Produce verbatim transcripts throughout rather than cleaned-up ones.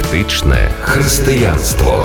Практичне християнство.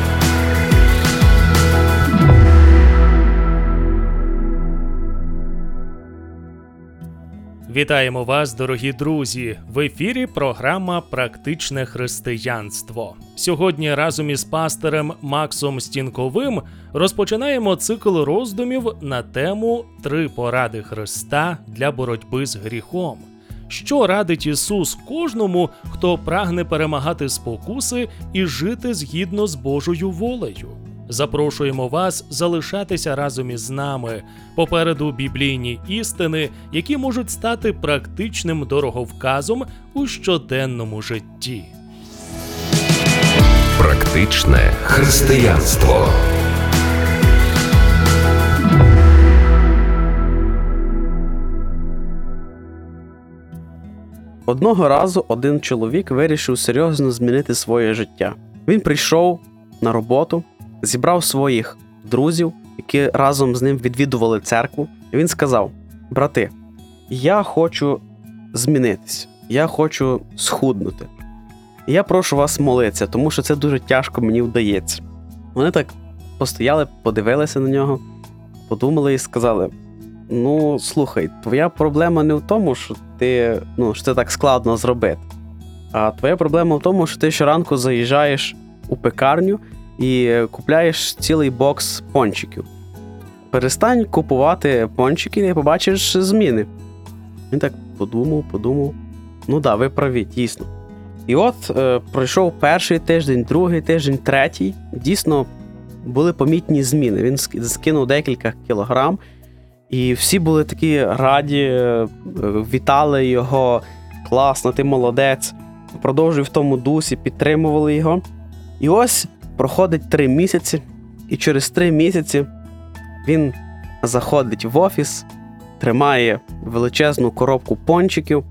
Вітаємо вас, дорогі друзі! В ефірі програма «Практичне християнство». Сьогодні разом із пастором Максом Стінковим розпочинаємо цикл роздумів на тему «Три поради Христа для боротьби з гріхом». Що радить Ісус кожному, хто прагне перемагати спокуси і жити згідно з Божою волею? Запрошуємо вас залишатися разом із нами. Попереду біблійні істини, які можуть стати практичним дороговказом у щоденному житті. Практичне християнство. Одного разу один чоловік вирішив серйозно змінити своє життя. Він прийшов на роботу, зібрав своїх друзів, які разом з ним відвідували церкву, і він сказав: «Брати, я хочу змінитись, я хочу схуднути. І я прошу вас молитися, тому що це дуже тяжко мені вдається». Вони так постояли, подивилися на нього, подумали і сказали: «Ну, слухай, твоя проблема не в тому, що ти, ну, що це так складно зробити, а твоя проблема в тому, що ти щоранку заїжджаєш у пекарню і купляєш цілий бокс пончиків. Перестань купувати пончики і побачиш зміни». Він так подумав, подумав. Ну да, ви праві, дійсно. І от е, пройшов перший тиждень, другий тиждень, третій. Дійсно, були помітні зміни. Він скинув декілька кілограм, і всі були такі раді, е, вітали його: «Класно, ти молодець». Продовжує в тому дусі, підтримували його. І ось проходить три місяці, і через три місяці він заходить в офіс, тримає величезну коробку пончиків,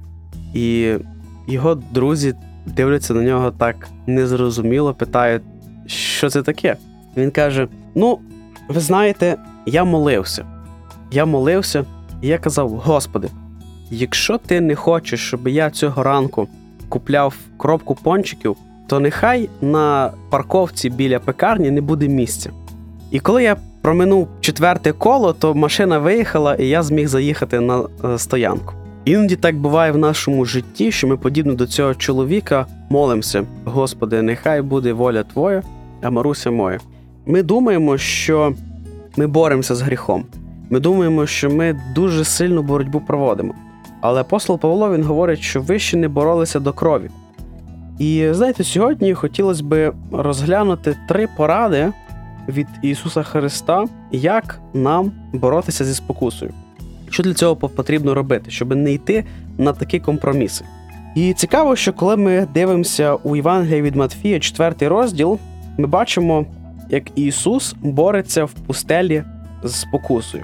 і його друзі дивляться на нього так незрозуміло, питають: «Що це таке?» Він каже: «Ну, ви знаєте, я молився. Я молився, і я казав: Господи, якщо ти не хочеш, щоб я цього ранку купляв коробку пончиків, то нехай на парковці біля пекарні не буде місця». І коли я проминув четверте коло, то машина виїхала, і я зміг заїхати на стоянку. Іноді так буває в нашому житті, що ми, подібно до цього чоловіка, молимося: «Господи, нехай буде воля Твоя, а Маруся моя». Ми думаємо, що ми боремося з гріхом. Ми думаємо, що ми дуже сильну боротьбу проводимо. Але апостол Павло, він говорить, що ви ще не боролися до крові. І, знаєте, сьогодні хотілося б розглянути три поради від Ісуса Христа, як нам боротися зі спокусою. Що для цього потрібно робити, щоб не йти на такі компроміси. І цікаво, що коли ми дивимося у Євангелії від Матфія, четвертий розділ, ми бачимо, як Ісус бореться в пустелі з спокусою.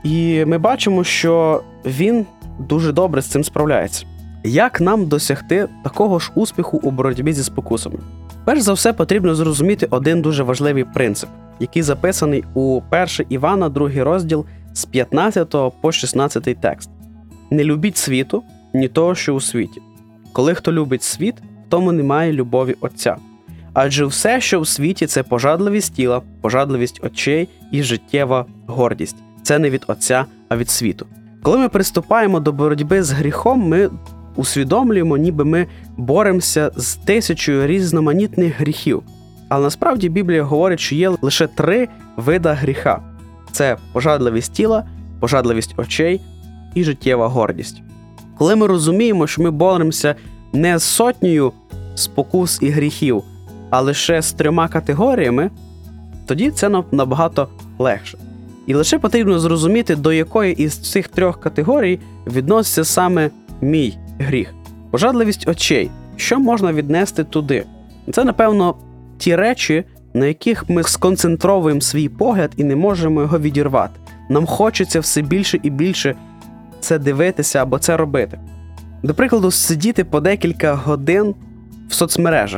І ми бачимо, що Він дуже добре з цим справляється. Як нам досягти такого ж успіху у боротьбі зі спокусами? Перш за все, потрібно зрозуміти один дуже важливий принцип, який записаний у першого Івана, другий розділ, з п'ятнадцятого по шістнадцятий текст. «Не любіть світу, ні того, що у світі. Коли хто любить світ, в тому немає любові Отця. Адже все, що в світі, це пожадливість тіла, пожадливість очей і життєва гордість. Це не від Отця, а від світу». Коли ми приступаємо до боротьби з гріхом, ми усвідомлюємо, ніби ми боремося з тисячою різноманітних гріхів. Але насправді Біблія говорить, що є лише три вида гріха. Це пожадливість тіла, пожадливість очей і життєва гордість. Коли ми розуміємо, що ми боремося не з сотнею спокус і гріхів, а лише з трьома категоріями, тоді це нам набагато легше. І лише потрібно зрозуміти, до якої із цих трьох категорій відноситься саме мій гріх. Пожадливість очей. Що можна віднести туди? Це, напевно, ті речі, на яких ми сконцентровуємо свій погляд і не можемо його відірвати. Нам хочеться все більше і більше це дивитися або це робити. До прикладу, сидіти по декілька годин в соцмережах.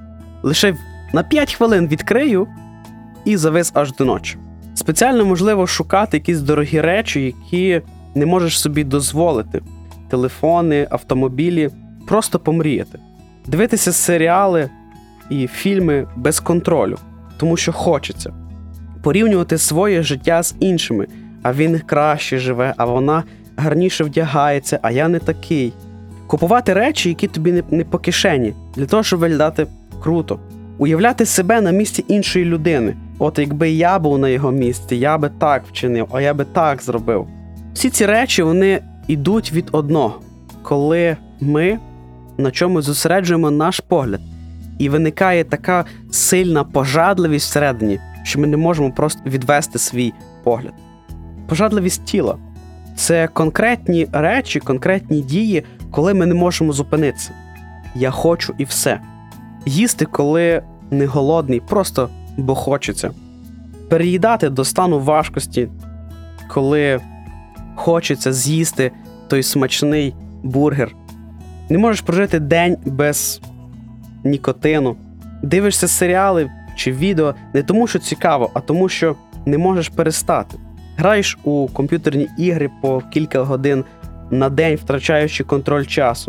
Лише на п'ять хвилин відкрию і завис аж до ночі. Спеціально можливо шукати якісь дорогі речі, які не можеш собі дозволити. Телефони, автомобілі. Просто помріяти. Дивитися серіали і фільми без контролю, тому що хочеться. Порівнювати своє життя з іншими, а він краще живе, а вона гарніше вдягається, а я не такий. Купувати речі, які тобі не, не по кишені, для того, щоб виглядати круто. Уявляти себе на місці іншої людини. От якби я був на його місці, я би так вчинив, а я би так зробив. Всі ці речі, вони йдуть від одного. Коли ми на чомусь зосереджуємо наш погляд, і виникає така сильна пожадливість всередині, що ми не можемо просто відвести свій погляд. Пожадливість тіла – це конкретні речі, конкретні дії, коли ми не можемо зупинитися. Я хочу і все. Їсти, коли не голодний, просто бо хочеться. Переїдати до стану важкості, коли хочеться з'їсти той смачний бургер. Не можеш прожити день без нікотину. Дивишся серіали чи відео не тому, що цікаво, а тому, що не можеш перестати. Граєш у комп'ютерні ігри по кілька годин на день, втрачаючи контроль часу.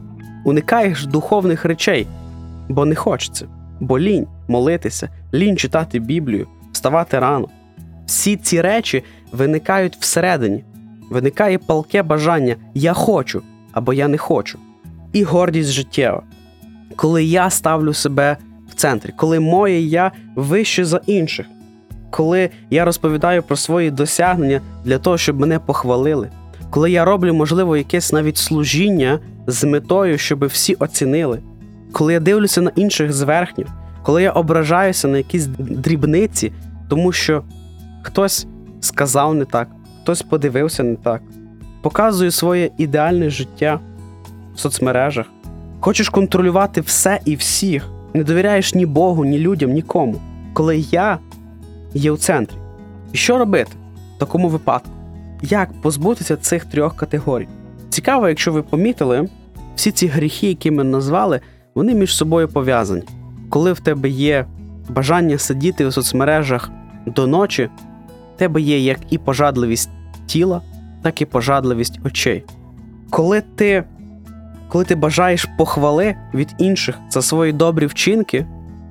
Уникаєш духовних речей, бо не хочеться. Бо лінь молитися, лінь читати Біблію, вставати рано. Всі ці речі виникають всередині. Виникає палке бажання «я хочу» або «я не хочу». І гордість життєва. Коли я ставлю себе в центрі, коли моє «я» вище за інших, коли я розповідаю про свої досягнення для того, щоб мене похвалили, коли я роблю, можливо, якесь навіть служіння з метою, щоб всі оцінили, коли я дивлюся на інших зверхньо, коли я ображаюся на якісь дрібниці, тому що хтось сказав не так, хтось подивився не так, показую своє ідеальне життя в соцмережах, хочеш контролювати все і всіх, не довіряєш ні Богу, ні людям, нікому, коли я є у центрі. І що робити в такому випадку? Як позбутися цих трьох категорій? Цікаво, якщо ви помітили, всі ці гріхи, які ми назвали, вони між собою пов'язані. Коли в тебе є бажання сидіти у соцмережах до ночі, в тебе є як і пожадливість тіла, так і пожадливість очей. Коли ти, коли ти бажаєш похвали від інших за свої добрі вчинки,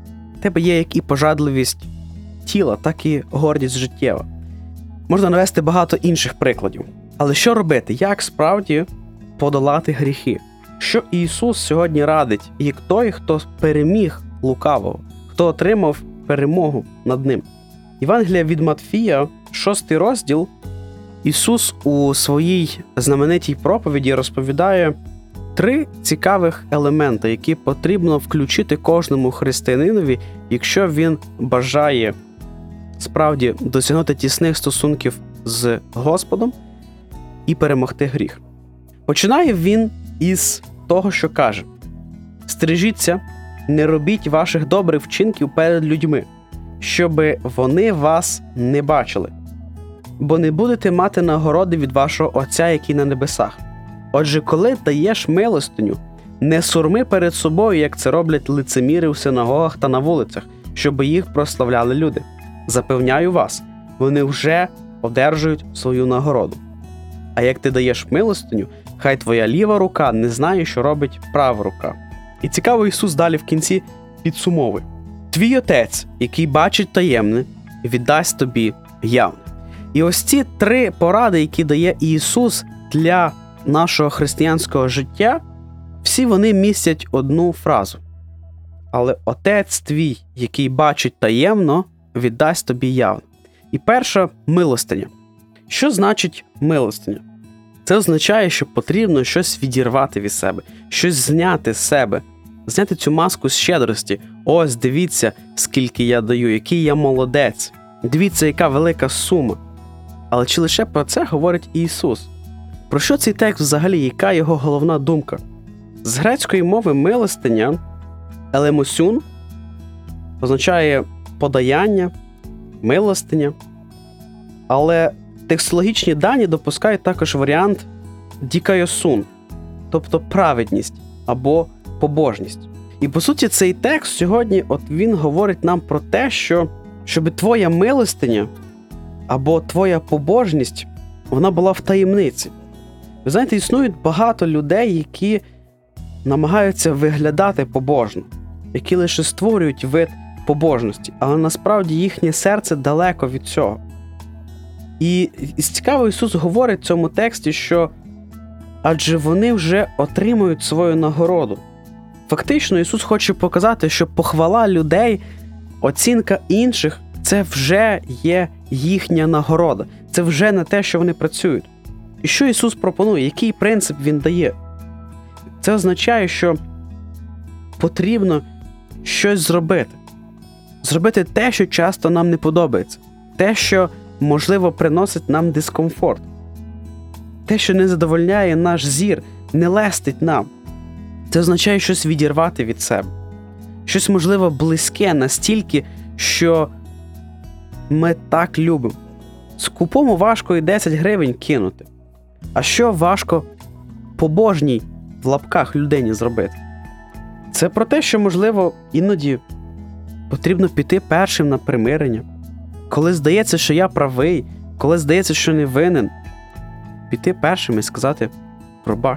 в тебе є як і пожадливість тіла, так і гордість життєва. Можна навести багато інших прикладів. Але що робити? Як справді подолати гріхи? Що Ісус сьогодні радить, як той, хто переміг лукавого, хто отримав перемогу над ним? Євангелія від Матфія, шостий розділ, Ісус у своїй знаменитій проповіді розповідає три цікавих елементи, які потрібно включити кожному християнинові, якщо він бажає справді досягнути тісних стосунків з Господом і перемогти гріх. Починає він із того, що каже: «Стережіться, не робіть ваших добрих вчинків перед людьми, щоби вони вас не бачили, бо не будете мати нагороди від вашого Отця, який на небесах. Отже, коли даєш милостиню, не сурми перед собою, як це роблять лицеміри у синагогах та на вулицях, щоби їх прославляли люди. Запевняю вас, вони вже одержують свою нагороду. А як ти даєш милостиню, хай твоя ліва рука не знає, що робить права рука». І цікаво, Ісус далі в кінці підсумовує: «Твій Отець, який бачить таємне, віддасть тобі явне». І ось ці три поради, які дає Ісус для нашого християнського життя, всі вони містять одну фразу: «Але Отець твій, який бачить таємно, віддасть тобі явно». І перша – милостиня. Що значить милостиня? Це означає, що потрібно щось відірвати від себе, щось зняти з себе, зняти цю маску з щедрості. Ось, дивіться, скільки я даю, який я молодець. Дивіться, яка велика сума. Але чи лише про це говорить Ісус? Про що цей текст взагалі, яка його головна думка? З грецької мови милостиня, елемосюн, означає подаяння, милостиня. Але текстологічні дані допускають також варіант дікайосун, тобто праведність або побожність. І по суті цей текст сьогодні, от він говорить нам про те, що щоб твоя милостиня або твоя побожність, вона була в таємниці. Ви знаєте, існують багато людей, які намагаються виглядати побожно. які лише створюють вид побожності, але насправді їхнє серце далеко від цього. І, і цікаво, Ісус говорить в цьому тексті, що адже вони вже отримують свою нагороду. Фактично, Ісус хоче показати, що похвала людей, оцінка інших – це вже є їхня нагорода. Це вже не те, що вони працюють. І що Ісус пропонує? Який принцип Він дає? Це означає, що потрібно щось зробити. Зробити те, що часто нам не подобається. Те, що, можливо, приносить нам дискомфорт. Те, що не задовольняє наш зір, не лестить нам. Це означає щось відірвати від себе. Щось, можливо, близьке настільки, що ми так любимо. Скупому важко і десять гривень кинути. А що важко побожній в лапках людині зробити? Це про те, що, можливо, іноді потрібно піти першим на примирення. Коли здається, що я правий, коли здається, що не винен, піти першим і сказати «пробач».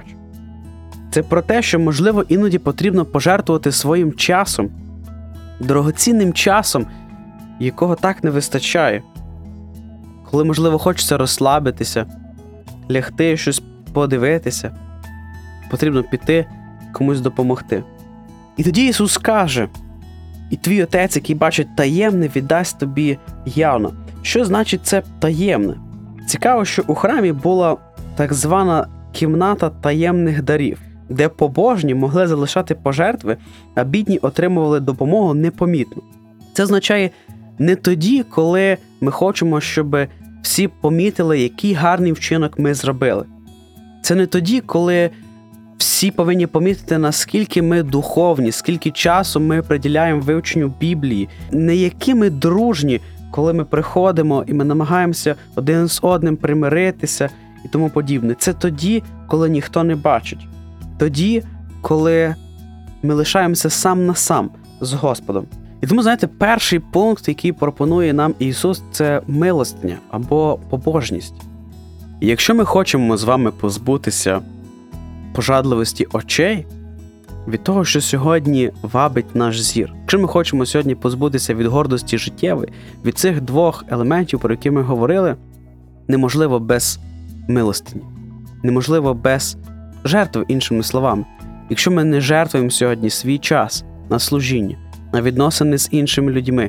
Це про те, що, можливо, іноді потрібно пожертвувати своїм часом, дорогоцінним часом, якого так не вистачає. Коли, можливо, хочеться розслабитися, лягти, щось подивитися, потрібно піти комусь допомогти. І тоді Ісус каже: «І твій Отець, який бачить таємне, віддасть тобі явно». Що значить це таємне? Цікаво, що у храмі була так звана кімната таємних дарів, де побожні могли залишати пожертви, а бідні отримували допомогу непомітно. Це означає не тоді, коли ми хочемо, щоб всі помітили, який гарний вчинок ми зробили. Це не тоді, коли всі повинні помітити, наскільки ми духовні, скільки часу ми приділяємо вивченню Біблії, не які ми дружні, коли ми приходимо і ми намагаємося один з одним примиритися і тому подібне. Це тоді, коли ніхто не бачить. Тоді, коли ми лишаємося сам на сам з Господом. І тому, знаєте, перший пункт, який пропонує нам Ісус, це милостиня або побожність. І якщо ми хочемо з вами позбутися пожадливості очей, від того, що сьогодні вабить наш зір, якщо ми хочемо сьогодні позбутися від гордості життєвої, від цих двох елементів, про які ми говорили, неможливо без милостині, неможливо без жертви, іншими словами. Якщо ми не жертвуємо сьогодні свій час на служіння, на відносини з іншими людьми,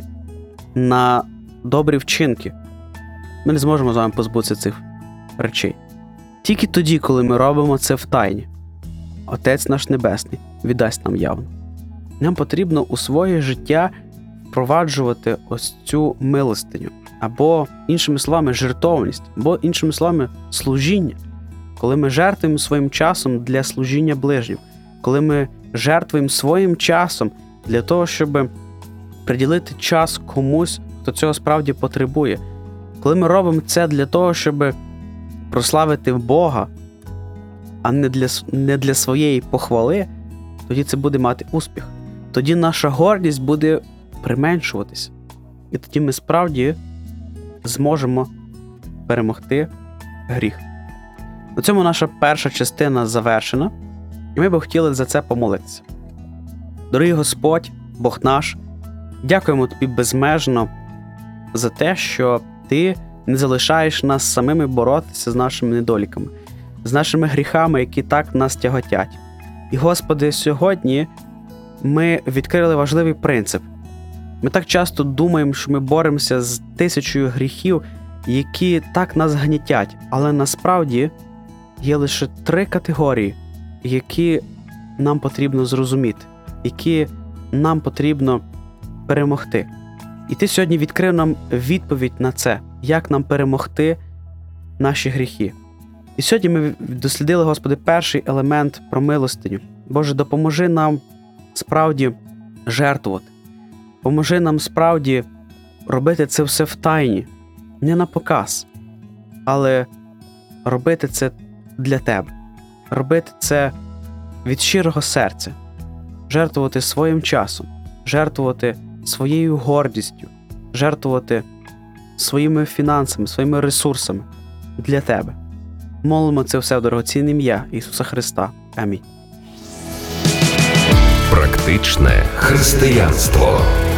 на добрі вчинки, ми не зможемо з вами позбутися цих речей. Тільки тоді, коли ми робимо це втайні, Отець наш Небесний віддасть нам явно. Нам потрібно у своє життя впроваджувати ось цю милостиню, або, іншими словами, жертовність, або, іншими словами, служіння. Коли ми жертвуємо своїм часом для служіння ближнім, коли ми жертвуємо своїм часом для того, щоб приділити час комусь, хто цього справді потребує, коли ми робимо це для того, щоб прославити Бога, а не для, не для своєї похвали, тоді це буде мати успіх. Тоді наша гордість буде применшуватися. І тоді ми справді зможемо перемогти гріх. На цьому наша перша частина завершена, і ми б хотіли за це помолитися. Дорогий Господь, Бог наш, дякуємо Тобі безмежно за те, що Ти не залишаєш нас самими боротися з нашими недоліками, з нашими гріхами, які так нас тяготять. І, Господи, сьогодні ми відкрили важливий принцип. Ми так часто думаємо, що ми боремося з тисячою гріхів, які так нас гнітять, але насправді є лише три категорії, які нам потрібно зрозуміти, які нам потрібно перемогти. І Ти сьогодні відкрив нам відповідь на це, як нам перемогти наші гріхи. І сьогодні ми дослідили, Господи, перший елемент про милостиню. Боже, допоможи нам справді жертвувати. Поможи нам справді робити це все втайні, не на показ, але робити це для Тебе. Робити це від щирого серця. Жертвувати своїм часом, жертвувати своєю гордістю, жертвувати своїми фінансами, своїми ресурсами для Тебе. Молимо це все в дорогоцінне ім'я Ісуса Христа. Амінь. Практичне Практичне християнство.